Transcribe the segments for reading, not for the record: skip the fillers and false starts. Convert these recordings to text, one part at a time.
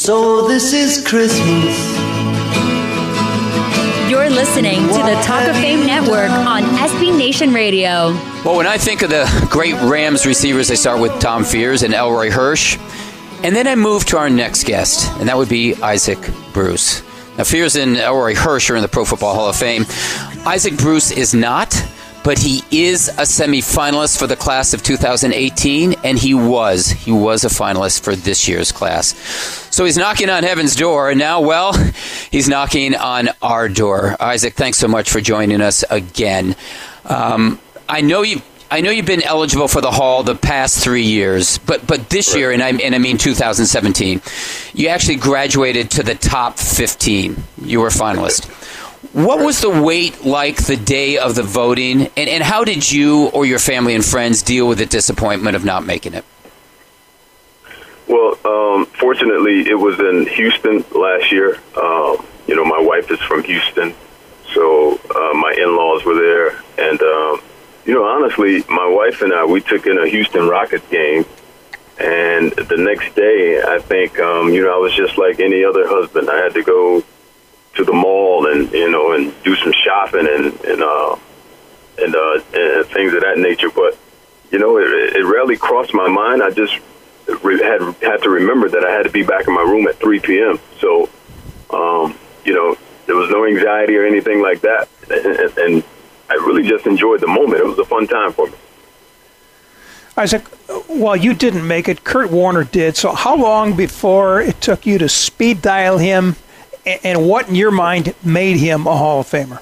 So this is Christmas. You're listening to the Talk of Fame Network on SB Nation Radio. Well, when I think of the great Rams receivers, I start with Tom Fears and Elroy Hirsch. And then I move to our next guest, and that would be Isaac Bruce. Now, Fears and Elroy Hirsch are in the Pro Football Hall of Fame. Isaac Bruce is not, but he is a semifinalist for the class of 2018, and he was a finalist for this year's class. So he's knocking on heaven's door, and now, well, he's knocking on our door. Isaac, thanks so much for joining us again. I know you've been eligible for the Hall the past 3 years, but this year, and I mean 2017, you actually graduated to the top 15. You were a finalist. What was the wait like the day of the voting, and how did you or your family and friends deal with the disappointment of not making it? Well, fortunately, it was in Houston last year. My wife is from Houston, so my in-laws were there. And, honestly, my wife and I, we took in a Houston Rockets game. And the next day, I think, I was just like any other husband. I had to go to the mall and do some shopping and things of that nature. But, it rarely crossed my mind. I just had to remember that I had to be back in my room at 3 p.m. So, there was no anxiety or anything like that. And I really just enjoyed the moment. It was a fun time for me. Isaac, while you didn't make it, Kurt Warner did. So how long before it took you to speed dial him, and what in your mind made him a Hall of Famer?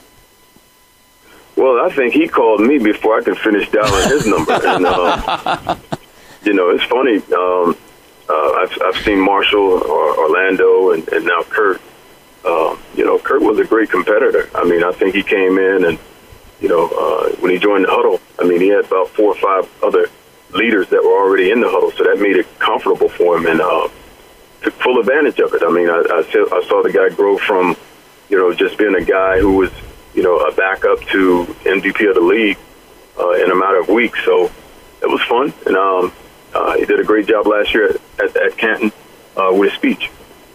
Well, I think he called me before I could finish dialing his number. And, it's funny. I've seen Marshall, Orlando, and now Kurt. Kurt was a great competitor. I mean, I think he came in and, when he joined the huddle, he had about 4 or 5 other leaders that were already in the huddle, so that made it comfortable for him and took full advantage of it. I saw the guy grow from, just being a guy who was, a backup to MVP of the league in a matter of weeks. So it was fun, and he did a great job last year at Canton with his speech.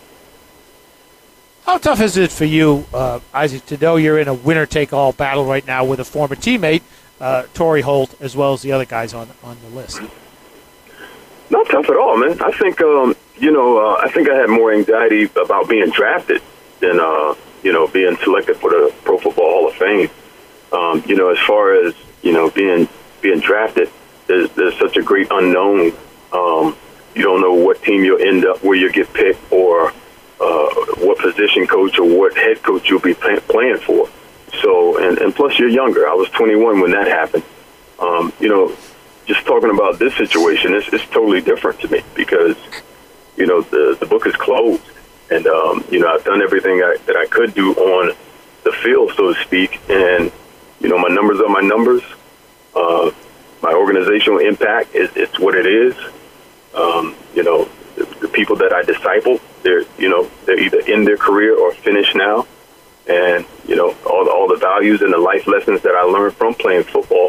How tough is it for you, Isaac, to know you're in a winner-take-all battle right now with a former teammate, Torrey Holt, as well as the other guys on the list? Not tough at all, man. I think, I think I had more anxiety about being drafted than, being selected for the Pro Football Hall of Fame. As far as, being drafted, there's such a great unknown. You don't know what team you'll end up, where you'll get picked, or what position coach or what head coach you'll be playing for. So, and plus you're younger. I was 21 when that happened. Just talking about this situation, it's totally different to me because, the book is closed. And, I've done everything that I could do on the field, so to speak. And, my numbers are my numbers. My organizational impact it's what it is. The people that I disciple, they're either in their career or finished now. And, all the values and the life lessons that I learned from playing football,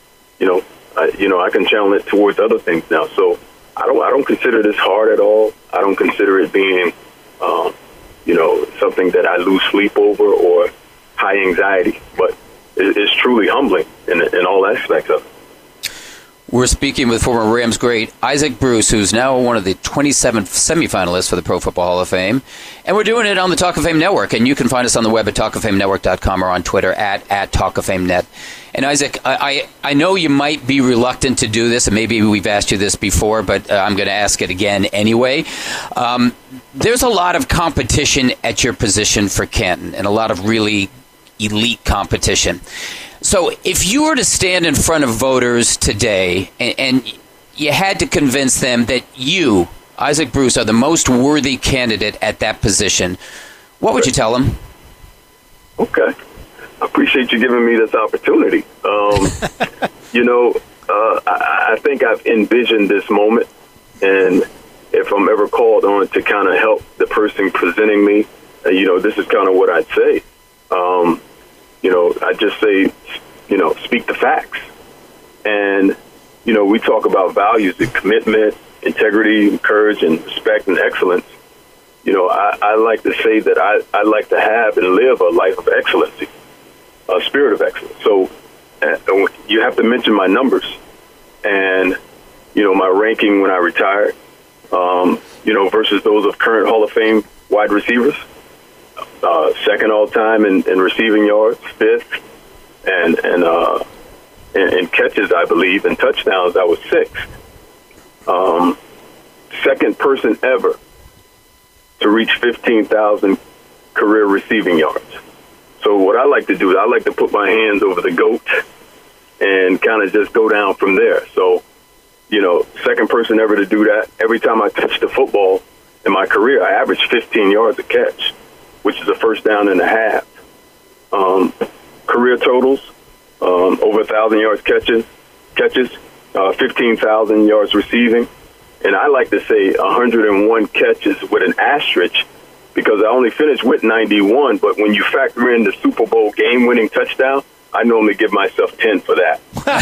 I can channel it towards other things now. So I don't consider this hard at all. I don't consider it being, something that I lose sleep over or high anxiety. But it's truly humbling in all aspects of it. We're speaking with former Rams great Isaac Bruce, who's now one of the 27 semifinalists for the Pro Football Hall of Fame. And we're doing it on the Talk of Fame Network. And you can find us on the web at talkoffamenetwork.com or on Twitter at talkoffamenet. And Isaac, I know you might be reluctant to do this, and maybe we've asked you this before, but I'm going to ask it again anyway. There's a lot of competition at your position for Canton, and a lot of really elite competition. So if you were to stand in front of voters today and you had to convince them that you, Isaac Bruce, are the most worthy candidate at that position, what would you tell them? Okay. I appreciate you giving me this opportunity. I think I've envisioned this moment, and if I'm ever called on to kind of help the person presenting me, this is kind of what I'd say. I just say, speak the facts. And, we talk about values and commitment, integrity, courage, and respect and excellence. I like to say that I like to have and live a life of excellency, a spirit of excellence. So you have to mention my numbers and, my ranking when I retired, versus those of current Hall of Fame wide receivers. Second all time in receiving yards, fifth, and catches, I believe, and touchdowns, I was sixth. Second person ever to reach 15,000 career receiving yards. So what I like to do is I like to put my hands over the GOAT and kind of just go down from there. So, second person ever to do that. Every time I touched the football in my career, I averaged 15 yards a catch, which is a first down and a half. Career totals, over 1,000 yards catches, 15,000 yards receiving. And I like to say 101 catches with an asterisk because I only finished with 91. But when you factor in the Super Bowl game-winning touchdown, I normally give myself 10 for that.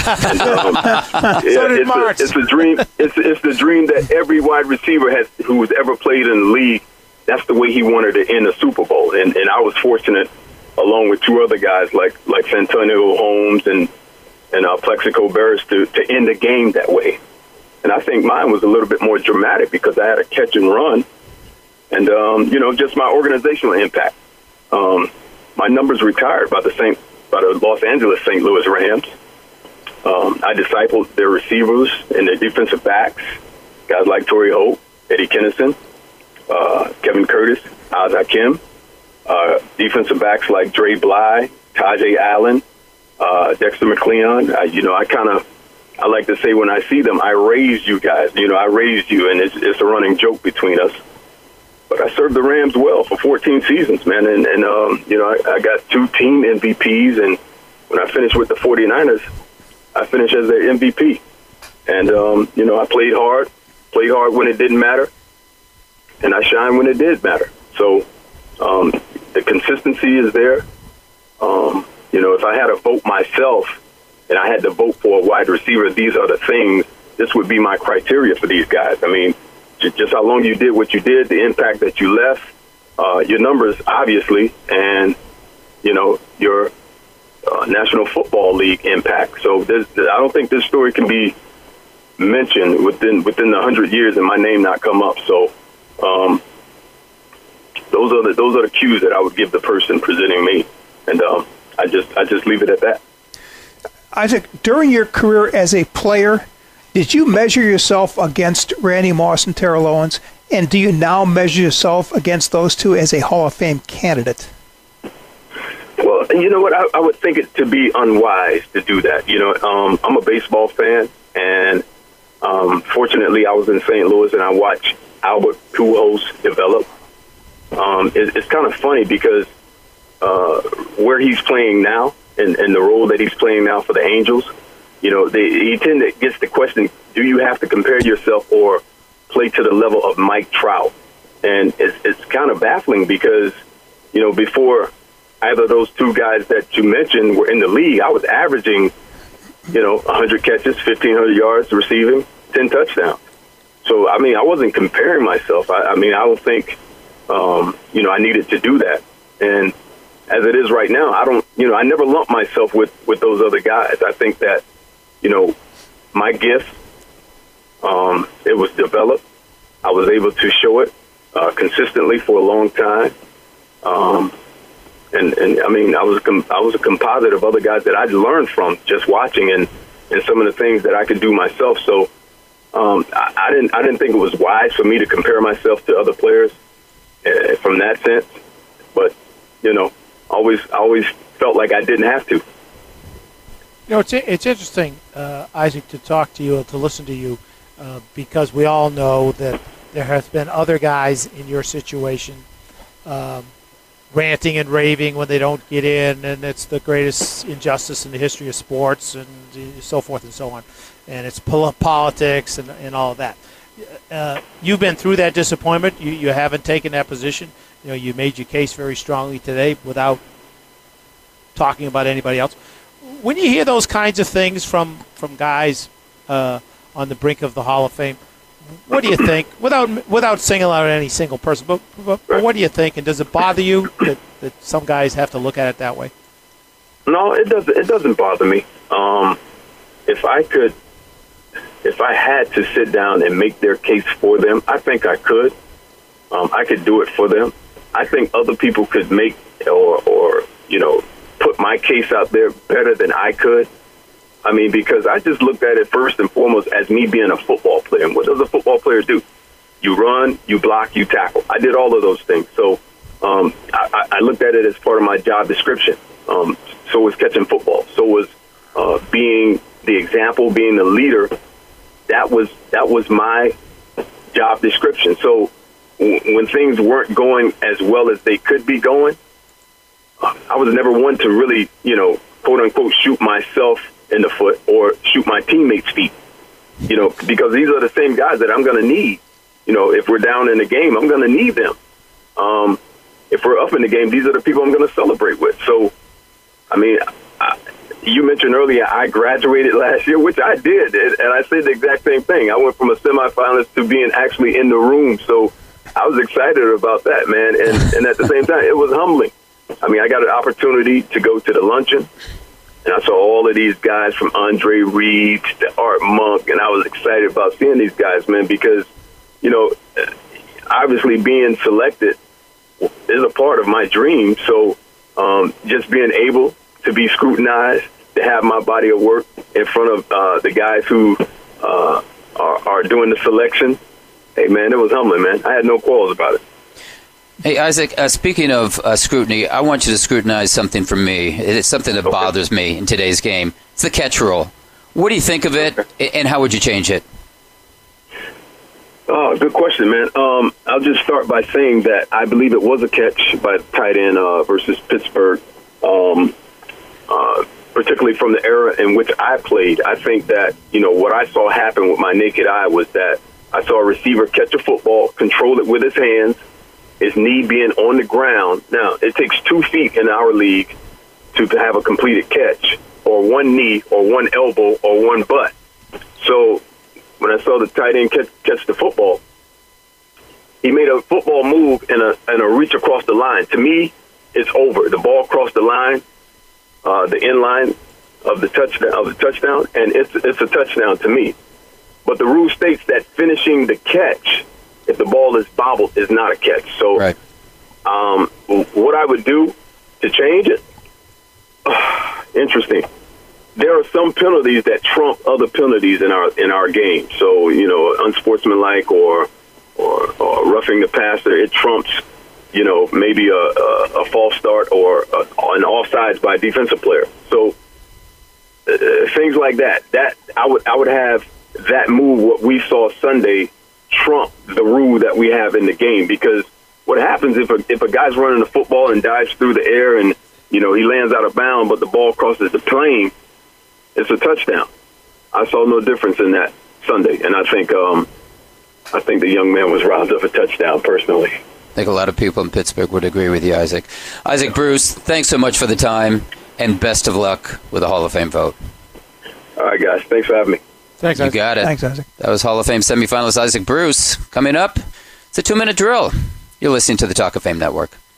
It's a dream. It's the dream that every wide receiver has who's ever played in the league. That's the way he wanted to end a Super Bowl. And I was fortunate, along with two other guys like Santonio Holmes and Plexico Barris, to end the game that way. And I think mine was a little bit more dramatic because I had a catch and run and, just my organizational impact. My numbers retired by the Los Angeles St. Louis Rams. I discipled their receivers and their defensive backs, guys like Torrey Holt, Eddie Kennison, Kevin Curtis, Oz Hakim, defensive backs like Dre Bly, Tajay Allen, Dexter McLeon. I like to say when I see them, I raised you guys. I raised you, and it's a running joke between us. But I served the Rams well for 14 seasons, man. And I got 2 team MVPs. And when I finished with the 49ers, I finished as their MVP. And, I played hard when it didn't matter. And I shined when it did matter. So the consistency is there. If I had to vote myself and I had to vote for a wide receiver, these are the things, this would be my criteria for these guys. I mean, just how long you did what you did, the impact that you left, your numbers, obviously, and, your National Football League impact. So I don't think this story can be mentioned within the 100 years and my name not come up. So those are the cues that I would give the person presenting me. And I just leave it at that. Isaac, during your career as a player, did you measure yourself against Randy Moss and Terrell Owens? And do you now measure yourself against those two as a Hall of Fame candidate? Well, you know what? I would think it to be unwise to do that. I'm a baseball fan, and fortunately I was in St. Louis and I watched Albert Pujols develop. It's kind of funny because where he's playing now and the role that he's playing now for the Angels, he gets the question, do you have to compare yourself or play to the level of Mike Trout? And it's kind of baffling because, before either of those two guys that you mentioned were in the league, I was averaging, 100 catches, 1,500 yards receiving, 10 touchdowns. So, I mean, I wasn't comparing myself. I don't think, I needed to do that. And as it is right now, I never lump myself with those other guys. I think that, my gift, it was developed. I was able to show it consistently for a long time. And I mean, I was a composite of other guys that I'd learned from just watching and some of the things that I could do myself. So I didn't think it was wise for me to compare myself to other players from that sense. But I always felt like I didn't have to. It's interesting, Isaac, to talk to you, to listen to you, because we all know that there has been other guys in your situation ranting and raving when they don't get in, and it's the greatest injustice in the history of sports, and so forth and so on. And it's politics and all of that. You've been through that disappointment. You haven't taken that position. You made your case very strongly today without talking about anybody else. When you hear those kinds of things from guys on the brink of the Hall of Fame, What do you think, without singling out any single person, but what do you think, and does it bother you that some guys have to look at it that way? No, it doesn't. It doesn't bother me. If I had to sit down and make their case for them, I think I could. I could do it for them. I think other people could make or put my case out there better than I could. I mean, because I just looked at it first and foremost as me being a football player. And what does a football player do? You run, you block, you tackle. I did all of those things. So I looked at it as part of my job description. So was catching football. So was being the example, being the leader. That was my job description. So when things weren't going as well as they could be going, I was never one to really, quote unquote, shoot myself in the foot or shoot my teammates' feet, because these are the same guys that I'm going to need. If we're down in the game, I'm going to need them. If we're up in the game, these are the people I'm going to celebrate with. So, I mean, you mentioned earlier I graduated last year, which I did, and I said the exact same thing. I went from a semifinalist to being actually in the room. So I was excited about that, man. And at the same time, it was humbling. I mean, I got an opportunity to go to the luncheon, and I saw all of these guys from Andre Reed to Art Monk, and I was excited about seeing these guys, man, because, obviously being selected is a part of my dream. So just being able to be scrutinized, to have my body of work in front of the guys who are doing the selection, hey, man, it was humbling, man. I had no quarrels about it. Hey, Isaac, speaking of scrutiny, I want you to scrutinize something from me. It's something that bothers me in today's game. It's the catch rule. What do you think of it, and how would you change it? Oh, good question, man. I'll just start by saying that I believe it was a catch by the tight end versus Pittsburgh, particularly from the era in which I played. I think that, what I saw happen with my naked eye was that I saw a receiver catch a football, control it with his hands, his knee being on the ground. Now, it takes 2 feet in our league to have a completed catch, or one knee, or one elbow, or one butt. So when I saw the tight end catch the football, he made a football move and a reach across the line. To me, it's over. The ball crossed the line, the end line of the touchdown, and it's a touchdown to me. But the rule states that finishing the catch, if the ball is bobbled, is not a catch. So, right. What I would do to change it? Interesting. There are some penalties that trump other penalties in our game. So, unsportsmanlike or roughing the passer, it trumps, maybe a false start or an offsides by a defensive player. So things like that. That I would have that move. What we saw Sunday trump the rule that we have in the game, because what happens if a guy's running the football and dives through the air and he lands out of bounds, but the ball crosses the plane, it's a touchdown. I saw no difference in that Sunday, and I think the young man was robbed of a touchdown personally. I think a lot of people in Pittsburgh would agree with you, Isaac. Isaac Bruce, thanks so much for the time, and best of luck with the Hall of Fame vote. All right, guys. Thanks for having me. Thanks, Isaac. You got it. Thanks, Isaac. That was Hall of Fame semifinalist Isaac Bruce. Coming up, it's a 2-minute drill. You're listening to the Talk of Fame Network.